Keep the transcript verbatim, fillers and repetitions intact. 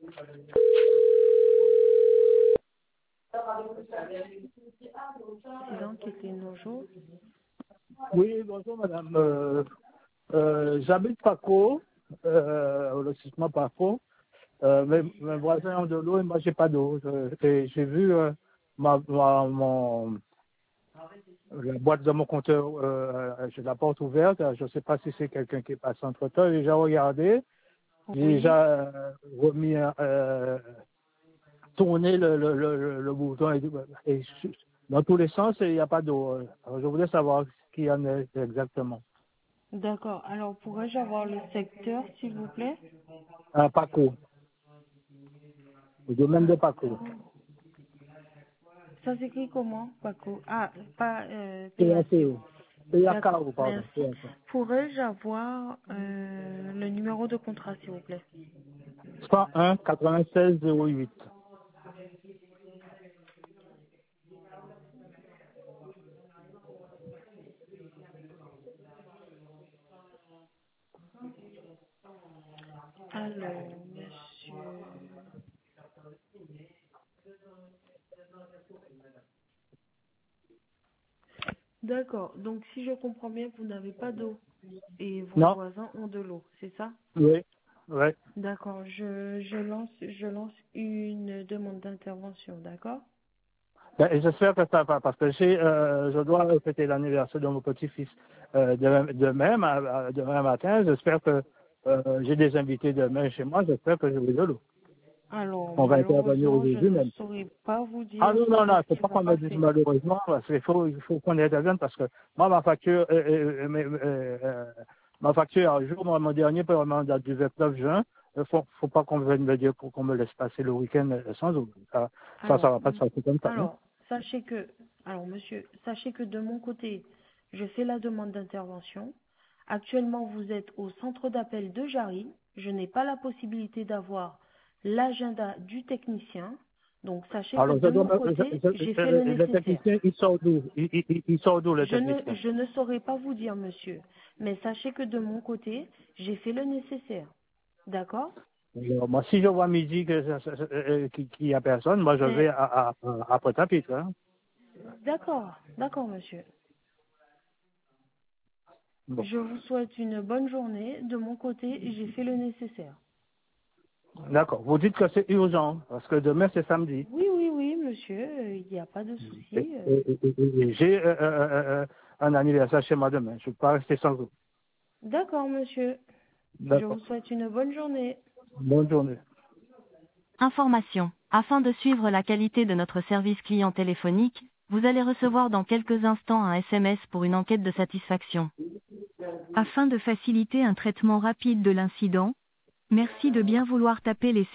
Président qui était nos jours. Oui, bonjour madame. Euh, euh, J'habite Paco, euh, au lotissement Paco. Euh, mes, mes voisins ont de l'eau et moi j'ai pas d'eau. Je- et J'ai vu euh, ma, ma- mon, la boîte de mon compteur, euh, j'ai la porte ouverte. Je ne sais pas si c'est quelqu'un qui passe entre temps. J'ai déjà regardé, j'ai Oui. déjà euh, remis, euh, tourné le, le, le, le- le bouton et, et dans tous les sens il n'y a pas d'eau. Alors, je voulais savoir ce qu'il y en est exactement. D'accord. Alors, pourrais-je avoir le secteur, s'il vous plaît? À Paco, le domaine de Paco. Paco. Ça s'écrit comment, Paco? Ah, pas euh, P A C O. P A C O. P A K O, D'accord, pardon. merci. P A K. Pourrais-je avoir euh, le numéro de contrat, s'il vous plaît? cent un quatre-vingt-seize zéro huit. Alors, monsieur... D'accord. Donc, si je comprends bien, vous n'avez pas d'eau et vos Non? voisins ont de l'eau, c'est ça? Oui. Oui. D'accord. Je, je lance, je lance une demande d'intervention, d'accord? Ben, et j'espère que ça va, parce que j'ai, euh, je dois fêter l'anniversaire de mon petit-fils euh, demain, demain, ma- demain matin. J'espère que euh, j'ai des invités demain chez moi. J'espère que j'aurai de l'eau. Alors, On va intervenir malheureusement, je aujourd'hui ne même. saurais pas vous Ah dire non, non, non, il ne faut qu'est-ce qui pas va qu'on me dise passer. malheureusement, parce qu'il faut, il faut qu'on intervienne, parce que moi, ma facture, euh, euh, euh, euh, euh, ma facture à jour, moi, mon dernier paiement date du vingt-neuf juin. Il ne faut, faut pas qu'on vienne me dire pour qu'on me laisse passer le week-end euh, sans eau. Ça, ça, ça Alors, va pas se passer comme ça, hein. alors, sachez que, alors monsieur, sachez que de mon côté, je fais la demande d'intervention. Actuellement, vous êtes au centre d'appel de Jarry. Je n'ai pas la possibilité d'avoir l'agenda du technicien. Donc, sachez que Alors, je de dois, mon me- je, côté, je, j'ai fait euh, le le nécessaire. technicien, il sort d'où? Il, il, il il sort d'où, le Je ne, technicien? je ne saurais pas vous dire, monsieur, mais sachez que de mon côté, j'ai fait le nécessaire. D'accord? Alors, moi, si je vois midi que ça- ça- ça- euh, qu'il qu'il y a personne, moi, je vais Mais, à, à, à, à Pointe-à-Pitre, hein. d'accord, d'accord, monsieur. Bon. Je vous souhaite une bonne journée. De mon côté, j'ai fait le nécessaire. D'accord. Vous dites que c'est urgent, parce que demain, c'est samedi. Oui, oui, oui, monsieur, euh, il n'y a pas de Et- souci. euh. et- et- et- et J'ai euh, euh, euh, euh, un anniversaire chez moi demain. Je ne peux pas rester sans vous. D'accord, monsieur. Je vous D'accord. souhaite une bonne journée. Bonne journée. Information. Afin de suivre la qualité de notre service client téléphonique, vous allez recevoir dans quelques instants un S M S pour une enquête de satisfaction. Afin de faciliter un traitement rapide de l'incident, merci de bien vouloir taper les